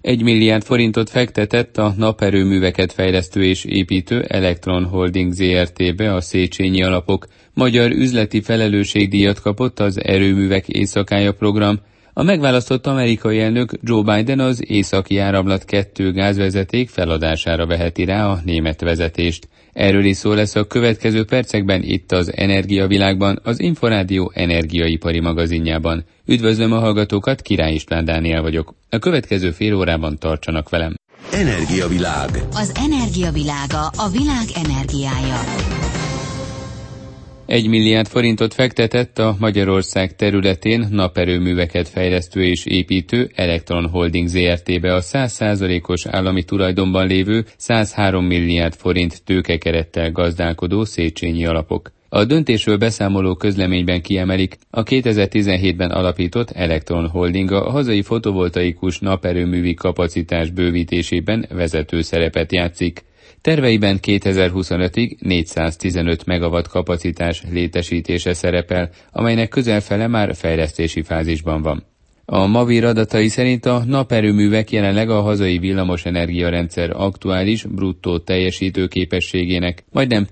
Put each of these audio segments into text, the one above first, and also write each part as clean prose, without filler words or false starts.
1 milliárd forintot fektetett a naperőműveket fejlesztő és építő Elektron Holding Zrt-be a Széchenyi Alapok. Magyar üzleti felelősségdíjat kapott az Erőművek éjszakája program. A megválasztott amerikai elnök Joe Biden az Északi Áramlat 2 gázvezeték feladására veheti rá a német vezetést. Erről is szó lesz a következő percekben itt az Energiavilágban, az Inforádió energiaipari magazinjában. Üdvözlöm a hallgatókat, Király István Dániel vagyok. A következő fél órában tartsanak velem. Energiavilág. Az energiavilága, a világ energiája. 1 milliárd forintot fektetett a Magyarország területén naperőműveket fejlesztő és építő Elektron Holding Zrt-be a 100%-os állami tulajdonban lévő 103 milliárd forint tőkekerettel gazdálkodó Széchenyi Alapok. A döntésről beszámoló közleményben kiemelik, a 2017-ben alapított Elektron Holding a hazai fotovoltaikus naperőművi kapacitás bővítésében vezető szerepet játszik. Terveiben 2025-ig 415 megawatt kapacitás létesítése szerepel, amelynek közel fele már fejlesztési fázisban van. A Mavir adatai szerint a naperőművek jelenleg a hazai villamosenergiarendszer aktuális bruttó teljesítőképességének majdnem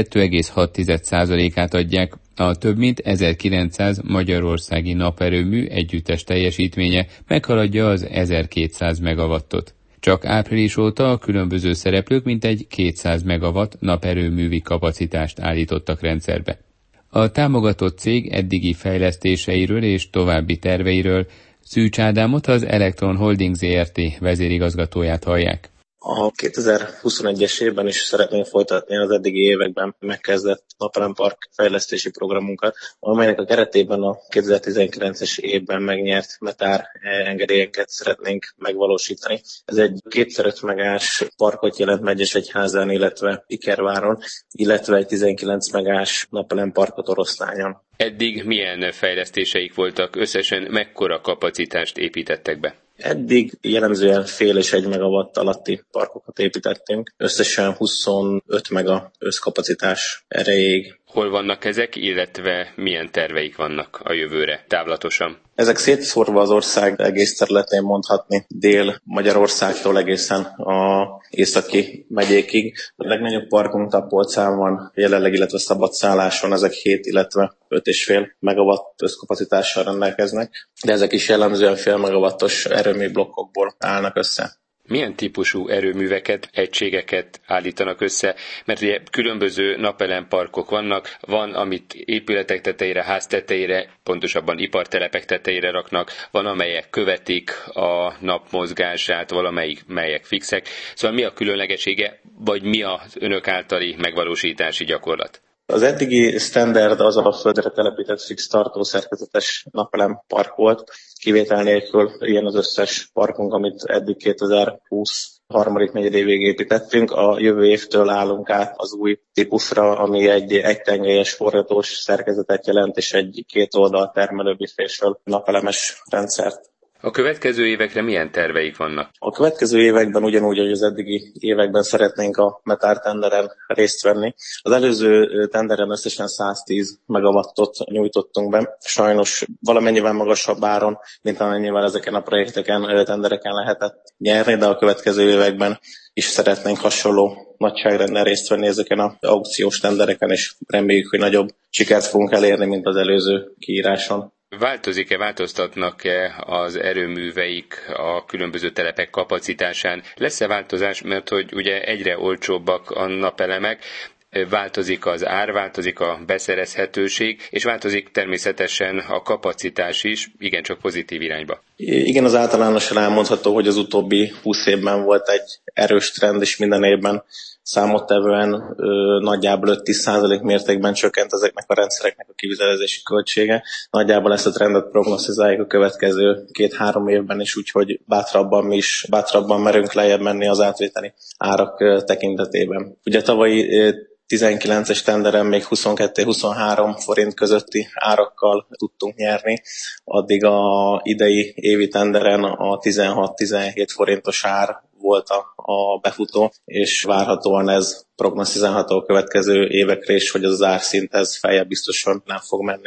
12,6%-át adják, a több mint 1900 magyarországi naperőmű együttes teljesítménye meghaladja az 1200 megawattot. Csak április óta a különböző szereplők mintegy 200 megawatt naperőművi kapacitást állítottak rendszerbe. A támogatott cég eddigi fejlesztéseiről és további terveiről Szűcs Ádámot, az Elektron Holding Zrt. Vezérigazgatóját hallják. A 2021-es évben is szeretnénk folytatni az eddigi években megkezdett napelempark fejlesztési programunkat, amelynek a keretében a 2019-es évben megnyert metár engedélyeket szeretnénk megvalósítani. Ez egy 2x5 megás parkot jelent Megyesegyházán, illetve Ikerváron, illetve egy 19 megás napelemparkot Oroszlányon. Eddig milyen fejlesztéseik voltak? Összesen mekkora kapacitást építettek be? Eddig jellemzően fél és 1 megawatt alatti parkokat építettünk, összesen 25 mega összkapacitás erejéig. Hol vannak ezek, illetve milyen terveik vannak a jövőre távlatosan? Ezek szétszórva az ország egész területén mondhatni, Dél-Magyarországtól egészen a északi megyékig. A legnagyobb parkunk Tapolcán van jelenleg, illetve szabadszálláson, ezek 7, illetve 5,5 megawatt összkapacitással rendelkeznek, de ezek is jellemzően fél megawattos erőmű blokkokból állnak össze. Milyen típusú erőműveket, egységeket állítanak össze? Mert ugye különböző napelemparkok vannak, van, amit épületek tetejére, ház tetejére, pontosabban ipartelepek tetejére raknak, van, amelyek követik a nap mozgását, valamelyek fixek. Szóval mi a különlegessége, vagy mi az önök általi megvalósítási gyakorlat? Az eddigi standard az a földre telepített fix tartószerkezetes napelempark volt, kivétel nélkül ilyen az összes parkunk, amit eddig 2020 harmadik negyedévig építettünk. A jövő évtől állunk át az új típusra, ami egy egytengelyes forgatós szerkezetet jelent, és egy 2 oldal termelőbüfésről napelemes rendszert. A következő évekre milyen terveik vannak? A következő években ugyanúgy, hogy az eddigi években szeretnénk a metár tenderen részt venni. Az előző tenderen összesen 110 megawattot nyújtottunk be. Sajnos valamennyivel magasabb áron, mint amennyivel ezeken a projekteken, tendereken lehetett nyerni, de a következő években is szeretnénk hasonló nagyságrendben részt venni ezeken az aukciós tendereken, és reméljük, hogy nagyobb sikert fogunk elérni, mint az előző kiíráson. Változtatnak-e az erőműveik a különböző telepek kapacitásán? Lesz-e változás, mert hogy ugye egyre olcsóbbak a napelemek, változik az ár, változik a beszerezhetőség, és változik természetesen a kapacitás is, igencsak pozitív irányba. Igen, az általánosan elmondható, hogy az utóbbi 20 évben volt egy erős trend, és minden évben számottevően nagyjából 5-10% mértékben csökkent ezeknek a rendszereknek a kivitelezési költsége. Nagyjából ezt a trendet prognosztizáljuk a következő 2-3 évben is, úgyhogy bátrabban merünk lejjebb menni az átvételi árak tekintetében. Ugye tavalyi 19-es tenderen még 22-23 forint közötti árakkal tudtunk nyerni, addig a idei évi tenderen a 16-17 forintos ár volt a befutó, és várhatóan ez prognosztizálható a következő évekre is, hogy az árszint ez feljebb biztosan nem fog menni.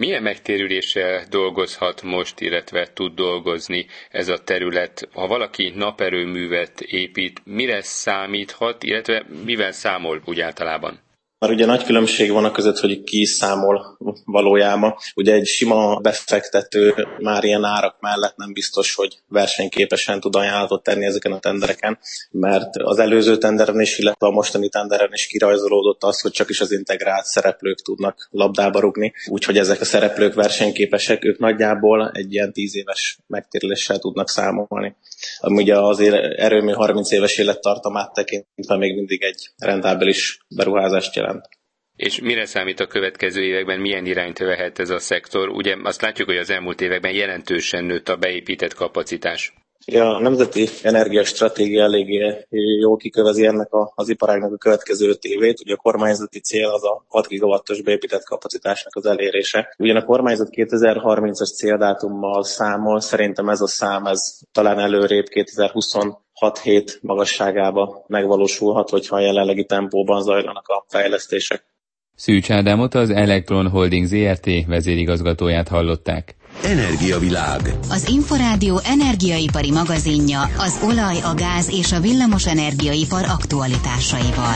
Milyen megtérüléssel dolgozhat most, illetve tud dolgozni ez a terület? Ha valaki naperőművet épít, mire számíthat, illetve mivel számol úgy általában? Már ugye nagy különbség van a között, hogy ki számol valójában. Ugye egy sima befektető már ilyen árak mellett nem biztos, hogy versenyképesen tud ajánlatot tenni ezeken a tendereken, mert az előző tenderen is, illetve a mostani tenderen is kirajzolódott az, hogy csak is az integrált szereplők tudnak labdába rugni. Úgyhogy ezek a szereplők versenyképesek, ők nagyjából egy ilyen 10 éves megtérüléssel tudnak számolni. Ami ugye azért erőmű 30 éves élettartamát tekintve még mindig egy rentábilis beruházást jelent. És mire számít a következő években, milyen irányt vehet ez a szektor? Ugye azt látjuk, hogy az elmúlt években jelentősen nőtt a beépített kapacitás. A Nemzeti Energiastratégia eléggé jól kikövezi ennek az iparágnak a következő 5 évét. Ugye a kormányzati cél az a 6 gigawattos beépített kapacitásnak az elérése. Ugyan a kormányzat 2030-as céldátummal számol, szerintem ez a szám talán előrébb 2026-7 magasságába megvalósulhat, hogyha a jelenlegi tempóban zajlanak a fejlesztések. Szűcs Ádámot, az Elektron Holding Zrt. Vezérigazgatóját hallották. Energiavilág. Az Inforádió energiaipari magazinja az olaj, a gáz és a villamos energiaipar aktualitásaival.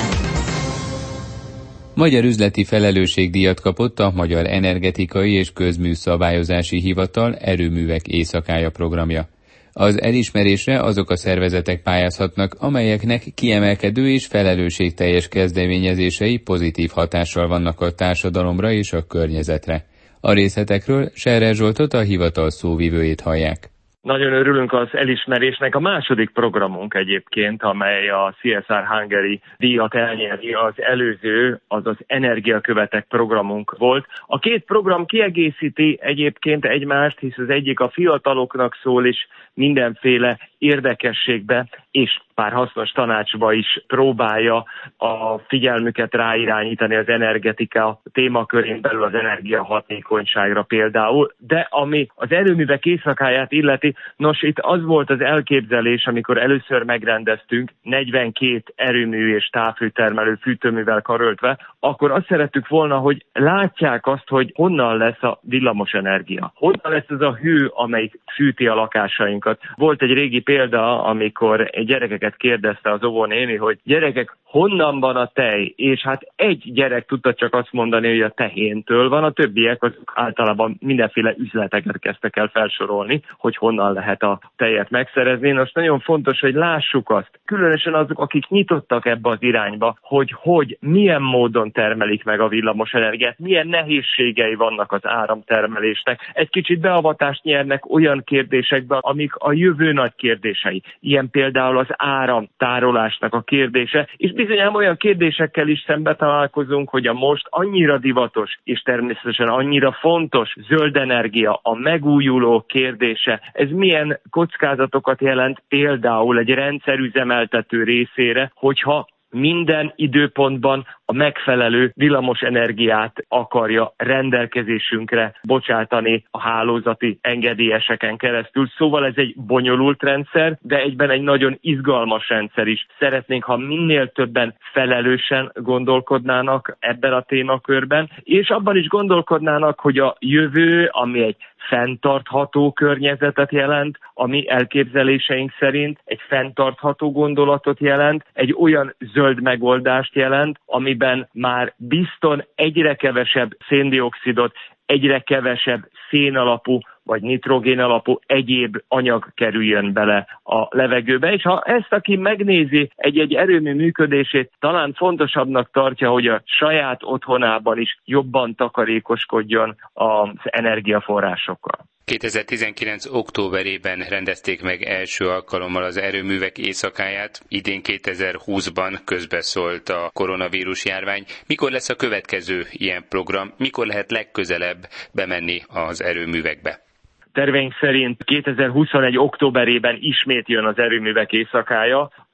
Magyar üzleti felelősségdíjat kapott a Magyar Energetikai és Közműszabályozási Hivatal Erőművek éjszakája programja. Az elismerésre azok a szervezetek pályázhatnak, amelyeknek kiemelkedő és felelősségteljes kezdeményezései pozitív hatással vannak a társadalomra és a környezetre. A részletekről Scherer Zsoltot, a hivatal szóvivőjét hallják. Nagyon örülünk az elismerésnek. A második programunk egyébként, amely a CSR Hungary díjat elnyeri, az előző, az az Energiakövetek programunk volt. A két program kiegészíti egyébként egymást, hisz az egyik a fiataloknak szól, és mindenféle érdekességbe és pár hasznos tanácsba is próbálja a figyelmüket ráirányítani az energetika témakörén belül, az energiahatékonyságra például. De ami az erőművek éjszakáját illeti, nos, itt az volt az elképzelés, amikor először megrendeztünk 42 erőmű és távhőtermelő fűtőművel karöltve, akkor azt szerettük volna, hogy látják azt, hogy honnan lesz a villamos energia. Honnan lesz ez a hő, amelyik fűti a lakásainkat. Volt egy régi példa, amikor gyerekeket kérdezte az óvónéni, hogy gyerekek, honnan van a tej? És hát egy gyerek tudta csak azt mondani, hogy a tehéntől van, a többiek azok általában mindenféle üzleteket kezdtek el felsorolni, hogy honnan lehet a tejet megszerezni. Most nagyon fontos, hogy lássuk azt, különösen azok, akik nyitottak ebbe az irányba, hogy milyen módon termelik meg a villamos energiát, milyen nehézségei vannak az áramtermelésnek. Egy kicsit beavatást nyernek olyan kérdésekbe, amik a jövő nagy kérdései. Ilyen például az áramtárolásnak a kérdése, és bizonyám olyan kérdésekkel is szembe találkozunk, hogy a most annyira divatos, és természetesen annyira fontos zöld energia, a megújuló kérdése, ez milyen kockázatokat jelent például egy rendszerüzemeltető részére, hogyha minden időpontban a megfelelő villamos energiát akarja rendelkezésünkre bocsátani a hálózati engedélyeseken keresztül. Szóval ez egy bonyolult rendszer, de egyben egy nagyon izgalmas rendszer is. Szeretnénk, ha minél többen felelősen gondolkodnának ebben a témakörben, és abban is gondolkodnának, hogy a jövő, ami egy fenntartható környezetet jelent, ami elképzeléseink szerint egy fenntartható gondolatot jelent, egy olyan zöld megoldást jelent, amiben már bizton egyre kevesebb széndioxidot, egyre kevesebb szén alapú vagy nitrogén alapú egyéb anyag kerüljön bele a levegőbe. És ha ezt aki megnézi egy erőmű működését, talán fontosabbnak tartja, hogy a saját otthonában is jobban takarékoskodjon az energiaforrásokkal. 2019. októberében rendezték meg első alkalommal az erőművek éjszakáját, idén 2020-ban közbeszólt a koronavírus járvány. Mikor lesz a következő ilyen program? Mikor lehet legközelebb bemenni az erőművekbe? Terveink szerint 2021. októberében ismét jön az erőművek éjszakája.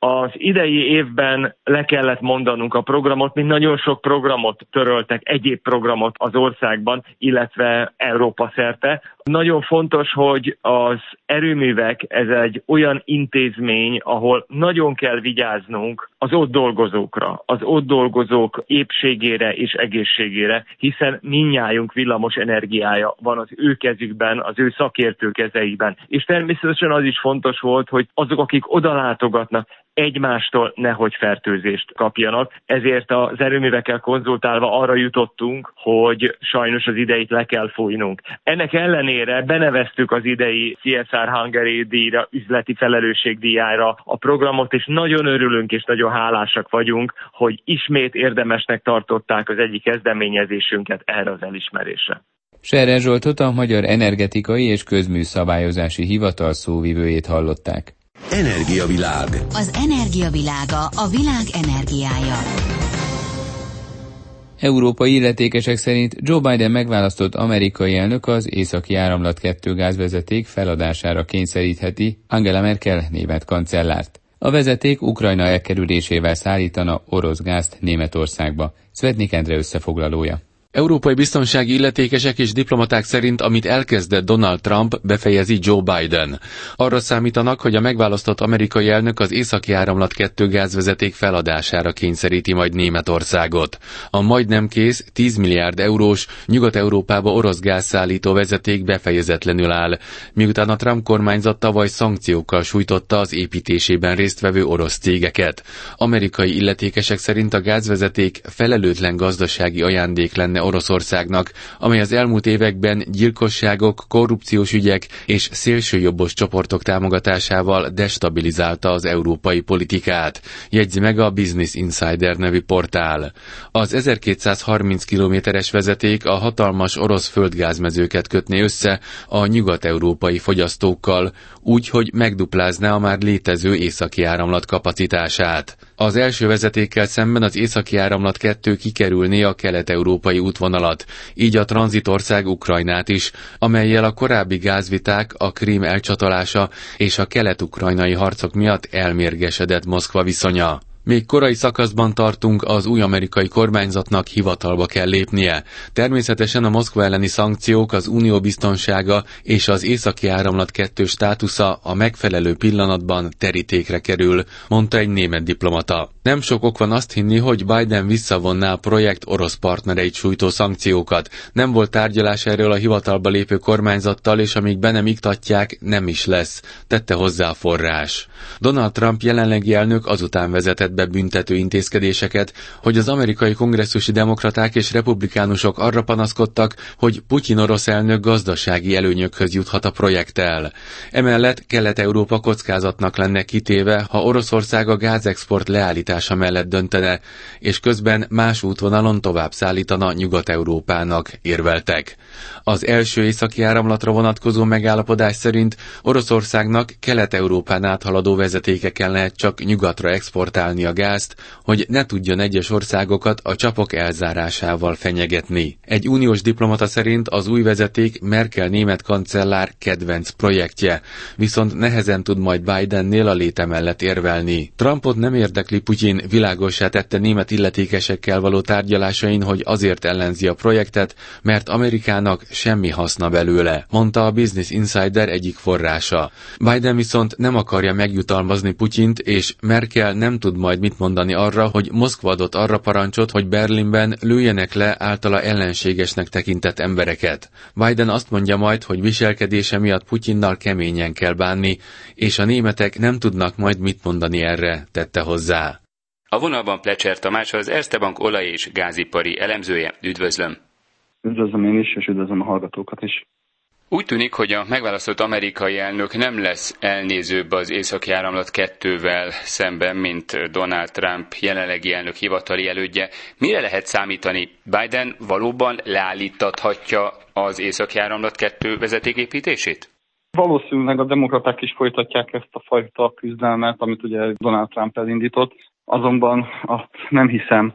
Az idei évben le kellett mondanunk a programot, mint nagyon sok programot töröltek, egyéb programot az országban, illetve Európa szerte. Nagyon fontos, hogy az erőművek, ez egy olyan intézmény, ahol nagyon kell vigyáznunk az ott dolgozókra, az ott dolgozók épségére és egészségére, hiszen mindnyájunk villamos energiája van az ő kezükben, az ő szakértő kezeikben. És természetesen az is fontos volt, hogy azok, akik odalátogatnak, egymástól nehogy fertőzést kapjanak. Ezért az erőművekkel konzultálva arra jutottunk, hogy sajnos az ideit le kell fújnunk. Ennek ellenére beneveztük az idei CSR Hungary díjra, üzleti felelősségdíjára a programot, és nagyon örülünk és nagyon hálásak vagyunk, hogy ismét érdemesnek tartották az egyik kezdeményezésünket erre az elismerésre. Scherer Zsoltot, a Magyar Energetikai és Közműszabályozási Hivatal szóvivőjét hallották. Energiavilág. Az energiavilága, a világ energiája. Európai illetékesek szerint Joe Biden megválasztott amerikai elnök az Északi Áramlat 2 gázvezeték feladására kényszerítheti Angela Merkel német kancellárt. A vezeték Ukrajna elkerülésével szállítana orosz gázt Németországba. Szvednik Endre összefoglalója. Európai biztonsági illetékesek és diplomaták szerint, amit elkezdett Donald Trump, befejezi Joe Biden. Arra számítanak, hogy a megválasztott amerikai elnök az Északi Áramlat 2 gázvezeték feladására kényszeríti majd Németországot. A majdnem kész, 10 milliárd eurós, Nyugat-Európába orosz gázszállító vezeték befejezetlenül áll, miután a Trump kormányzat tavaly szankciókkal sújtotta az építésében résztvevő orosz cégeket. Amerikai illetékesek szerint a gázvezeték felelőtlen gazdasági ajándék lenne Oroszországnak, amely az elmúlt években gyilkosságok, korrupciós ügyek és szélsőjobbos csoportok támogatásával destabilizálta az európai politikát, jegyzi meg a Business Insider nevű portál. Az 1230 kilométeres vezeték a hatalmas orosz földgázmezőket kötné össze a nyugat-európai fogyasztókkal, úgy, hogy megduplázná a már létező északi áramlat kapacitását. Az első vezetékkel szemben az Északi Áramlat 2 kikerülné a kelet-európai útvonalat, így a tranzitország Ukrajnát is, amellyel a korábbi gázviták, a Krím elcsatolása és a kelet-ukrajnai harcok miatt elmérgesedett Moszkva viszonya. Még korai szakaszban tartunk, az új amerikai kormányzatnak hivatalba kell lépnie. Természetesen a Moszkva elleni szankciók, az unió biztonsága és az Északi Áramlat 2 státusza a megfelelő pillanatban terítékre kerül, mondta egy német diplomata. Nem sok ok van azt hinni, hogy Biden visszavonná a projekt orosz partnereit sújtó szankciókat. Nem volt tárgyalás erről a hivatalba lépő kormányzattal, és amíg be nem iktatják, nem is lesz, tette hozzá a forrás. Donald Trump jelenlegi elnök azután vezetett be büntető intézkedéseket, hogy az amerikai kongresszusi demokraták és republikánusok arra panaszkodtak, hogy Putyin orosz elnök gazdasági előnyökhöz juthat a projekttel. Emellett Kelet-Európa kockázatnak lenne kitéve, ha Oroszország a gázexport leállítása mellett döntene, és közben más útvonalon tovább szállítana Nyugat-Európának, érveltek. Az első északi áramlatra vonatkozó megállapodás szerint Oroszországnak Kelet-Európán áthaladó vezetékeken lehet csak nyugatra exportálni a gázt, hogy ne tudjon egyes országokat a csapok elzárásával fenyegetni. Egy uniós diplomata szerint az új vezeték Merkel német kancellár kedvenc projektje, viszont nehezen tud majd Bidennél a léte mellett érvelni. Trumpot nem érdekli Putyin, világossá tette német illetékesekkel való tárgyalásain, hogy azért ellenzi a projektet, mert Amerikának semmi haszna belőle, mondta a Business Insider egyik forrása. Biden viszont nem akarja megjutalmazni Putyint, és Merkel nem tud majd mit mondani arra, hogy Moszkva adott arra parancsot, hogy Berlinben lőjenek le általa ellenségesnek tekintett embereket. Biden azt mondja majd, hogy viselkedése miatt Putyinnal keményen kell bánni, és a németek nem tudnak majd mit mondani erre, tette hozzá. A vonalban Plecser Tamás, az Erste Bank olaj- és gázipari elemzője. Üdvözlöm! Üdvözlöm én is, és üdvözlöm a hallgatókat is. Úgy tűnik, hogy a megválasztott amerikai elnök nem lesz elnézőbb az Északi Áramlat 2-vel szemben, mint Donald Trump jelenlegi elnök hivatali elődje. Mire lehet számítani? Biden valóban leállítathatja az Északi Áramlat 2 vezetéképítését? Valószínűleg a demokraták is folytatják ezt a fajta küzdelmet, amit ugye Donald Trump elindított. Azonban azt nem hiszem,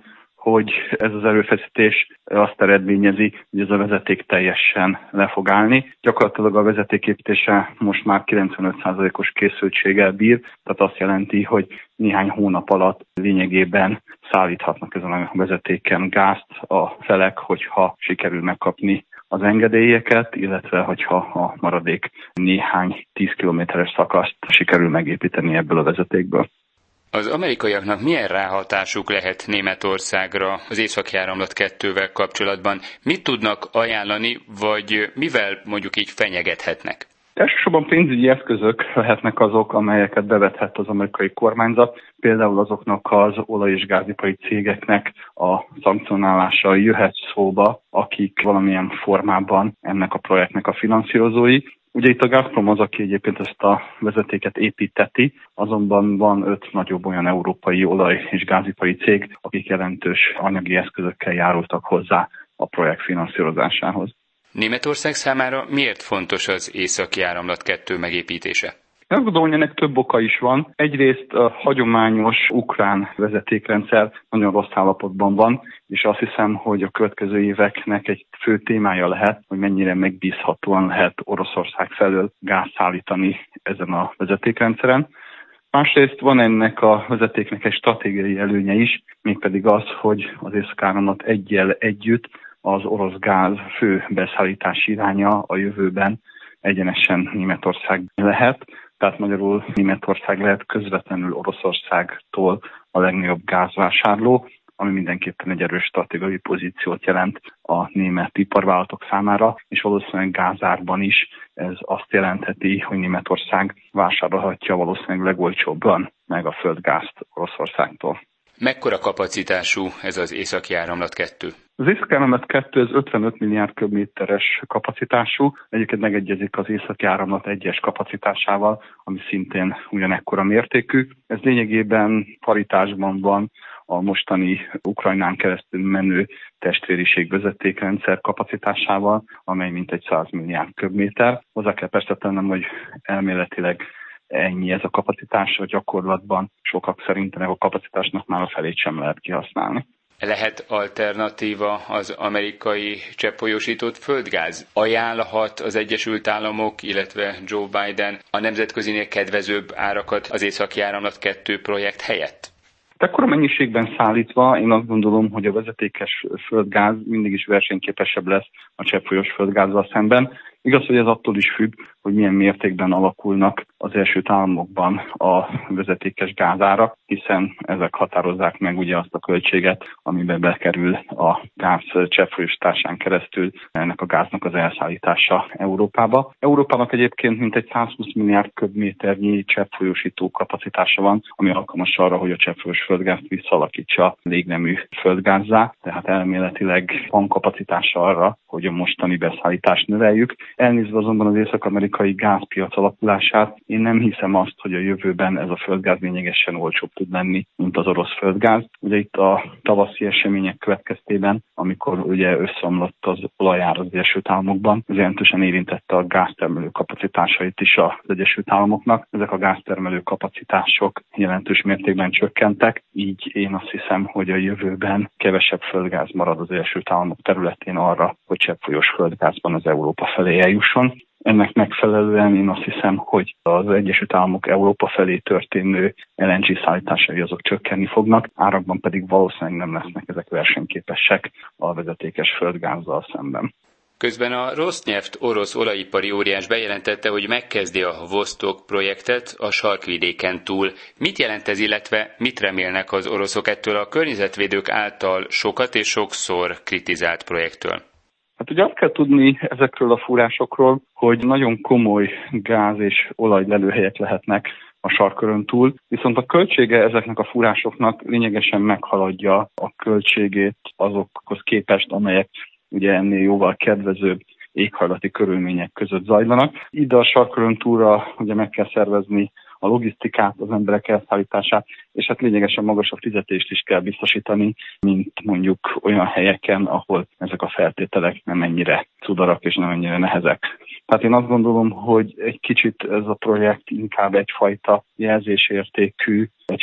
hogy ez az erőfeszítés azt eredményezi, hogy ez a vezeték teljesen le fog állni. Gyakorlatilag a vezetéképítése most már 95%-os készültséggel bír, tehát azt jelenti, hogy néhány hónap alatt lényegében szállíthatnak ezen a vezetéken gázt a felek, hogyha sikerül megkapni az engedélyeket, illetve hogyha a maradék néhány 10 kilométeres szakaszt sikerül megépíteni ebből a vezetékből. Az amerikaiaknak milyen ráhatásuk lehet Németországra az Északi Áramlat 2-vel kapcsolatban? Mit tudnak ajánlani, vagy mivel mondjuk így fenyegethetnek? Elsősorban pénzügyi eszközök lehetnek azok, amelyeket bevethet az amerikai kormányzat. Például azoknak az olaj- és gázipari cégeknek a szankcionálása jöhet szóba, akik valamilyen formában ennek a projektnek a finanszírozói. Ugye itt a Gazprom az, aki egyébként ezt a vezetéket építeti, azonban van 5 nagyobb olyan európai olaj- és gázipari cég, akik jelentős anyagi eszközökkel járultak hozzá a projekt finanszírozásához. Németország számára miért fontos az Északi Áramlat 2 megépítése? Azt gondolom, hogy ennek több oka is van. Egyrészt a hagyományos ukrán vezetékrendszer nagyon rossz állapotban van, és azt hiszem, hogy a következő éveknek egy fő témája lehet, hogy mennyire megbízhatóan lehet Oroszország felől gáz szállítani ezen a vezetékrendszeren. Másrészt van ennek a vezetéknek egy stratégiai előnye is, mégpedig az, hogy az Északi Áramlat 1-jel együtt az orosz gáz fő beszállítási iránya a jövőben egyenesen Németország lehet. Tehát magyarul Németország lehet közvetlenül Oroszországtól a legnagyobb gázvásárló, ami mindenképpen egy erős stratégiai pozíciót jelent a német iparvállalatok számára, és valószínűleg gázárban is ez azt jelentheti, hogy Németország vásárolhatja valószínűleg legolcsóbban meg a földgázt Oroszországtól. Mekkora kapacitású ez az Északi Áramlat 2? Az Északi Áramlat 2 az 55 milliárd köbméteres kapacitású, egyébként megegyezik az Északi Áramlat 1-es kapacitásával, ami szintén ugyanekkora mértékű. Ez lényegében paritásban van a mostani Ukrajnán keresztül menő testvériségvezetékrendszer kapacitásával, amely mintegy 100 milliárd köbméter. Hozzá kell persze tennem, hogy elméletileg ennyi ez a kapacitás, a gyakorlatban sokak szerint a kapacitásnak már a felét sem lehet kihasználni. Lehet alternatíva az amerikai cseppfolyósított földgáz? Ajánlhat az Egyesült Államok, illetve Joe Biden a nemzetközinél kedvezőbb árakat az Északi Áramlat 2 projekt helyett? Ekkora mennyiségben szállítva én azt gondolom, hogy a vezetékes földgáz mindig is versenyképesebb lesz a cseppfolyós földgázzal szemben. Igaz, hogy ez attól is függ, hogy milyen mértékben alakulnak az Egyesült Államokban a vezetékes gázárak, hiszen ezek határozzák meg ugye azt a költséget, amiben bekerül a gáz cseppfolyósításán keresztül ennek a gáznak az elszállítása Európába. Európának egyébként mintegy 120 milliárd köbméternyi cseppfolyósító kapacitása van, ami alkalmas arra, hogy a cseppfolyós földgázt visszaalakítsa légnemű földgázzá, tehát elméletileg van kapacitása arra, hogy a mostani beszállítást növeljük. Elnézve azonban az észak-amerikai gázpiac alakulását, én nem hiszem azt, hogy a jövőben ez a földgáz lényegesen olcsóbb tud lenni, mint az orosz földgáz. Ugye itt a tavaszi események következtében, amikor ugye összeomlott az olajár az Egyesült Államokban, ez jelentősen érintette a gáztermelő kapacitásait is az Egyesült Államoknak. Ezek a gáztermelő kapacitások jelentős mértékben csökkentek, így én azt hiszem, hogy a jövőben kevesebb földgáz marad az Egyesült Államok területén arra, hogy cseppfolyós földgázban az Európa felé eljusson. Ennek megfelelően én azt hiszem, hogy az Egyesült Államok Európa felé történő LNG szállításai azok csökkenni fognak, árakban pedig valószínűleg nem lesznek ezek versenyképesek a vezetékes földgázzal szemben. Közben a Rosneft orosz olajipari óriás bejelentette, hogy megkezdi a Vostok projektet a sarkvidéken túl. Mit jelent ez, illetve mit remélnek az oroszok ettől a környezetvédők által sokat és sokszor kritizált projektől? Hát ugye azt kell tudni ezekről a fúrásokról, hogy nagyon komoly gáz- és olajlelőhelyek lehetnek a sarkkörön túl, viszont a költsége ezeknek a fúrásoknak lényegesen meghaladja a költségét azokhoz képest, amelyek ugye ennél jóval kedvezőbb éghajlati körülmények között zajlanak. Ide a sarkkörön túlra ugye meg kell szervezni a logisztikát, az emberek elszállítását, és hát lényegesen magasabb fizetést is kell biztosítani, mint mondjuk olyan helyeken, ahol ezek a feltételek nem ennyire cudarak és nem ennyire nehezek. Tehát én azt gondolom, hogy egy kicsit ez a projekt inkább egyfajta jelzésértékű, egy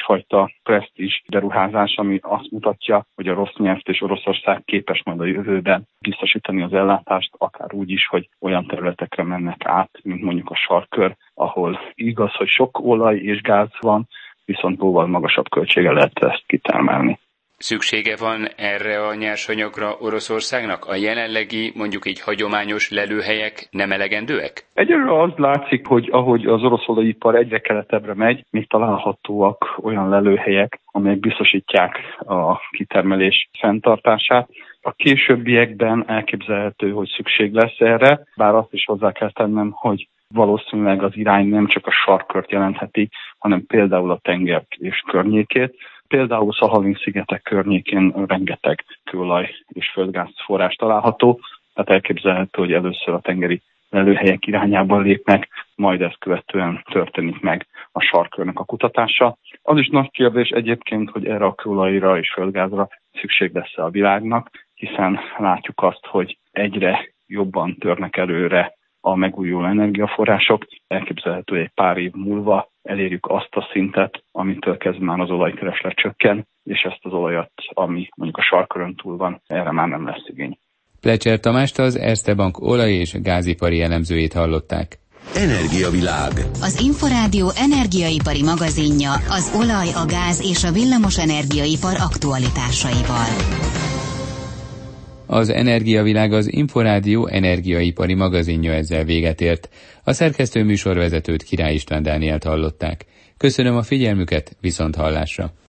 egyfajta presztízs beruházás, ami azt mutatja, hogy a Rosneft és Oroszország képes majd a jövőben biztosítani az ellátást, akár úgy is, hogy olyan területekre mennek át, mint mondjuk a sarkkör, ahol igaz, hogy sok olaj és gáz van, viszont jóval magasabb költsége lehet ezt kitermelni. Szüksége van erre a nyersanyagra Oroszországnak? A jelenlegi, mondjuk így hagyományos lelőhelyek nem elegendőek? Egyelőre az látszik, hogy ahogy az orosz olajipar egyre keletebbre megy, még találhatóak olyan lelőhelyek, amelyek biztosítják a kitermelés fenntartását. A későbbiekben elképzelhető, hogy szükség lesz erre, bár azt is hozzá kell tennem, hogy valószínűleg az irány nem csak a sarkkört jelentheti, hanem például a tenger és környékét. Például Szahalin-szigetek környékén rengeteg kőolaj és földgáz forrás található, tehát elképzelhető, hogy először a tengeri lelőhelyek irányában lépnek, majd ezt követően történik meg a sarkkörnek a kutatása. Az is nagy kérdés egyébként, hogy erre a kőolajra és földgázra szükség lesz a világnak, hiszen látjuk azt, hogy egyre jobban törnek előre a megújuló energiaforrások. Elképzelhető, hogy egy pár év múlva elérjük azt a szintet, amitől kezdve már az olajkereslet csökken, és ezt az olajat, ami mondjuk a sarkkörön túl van, erre már nem lesz igény. Plecser Tamást, az Erste Bank olaj- és gázipari elemzőjét hallották. Energiavilág. Az Inforádió energiaipari magazinja az olaj, a gáz és a villamos energiaipar aktualitásaival. Az Energiavilág, az Inforádió energiaipari magazinja ezzel véget ért. A szerkesztő műsorvezetőt, Király István Dánielt hallották. Köszönöm a figyelmüket, viszont hallásra!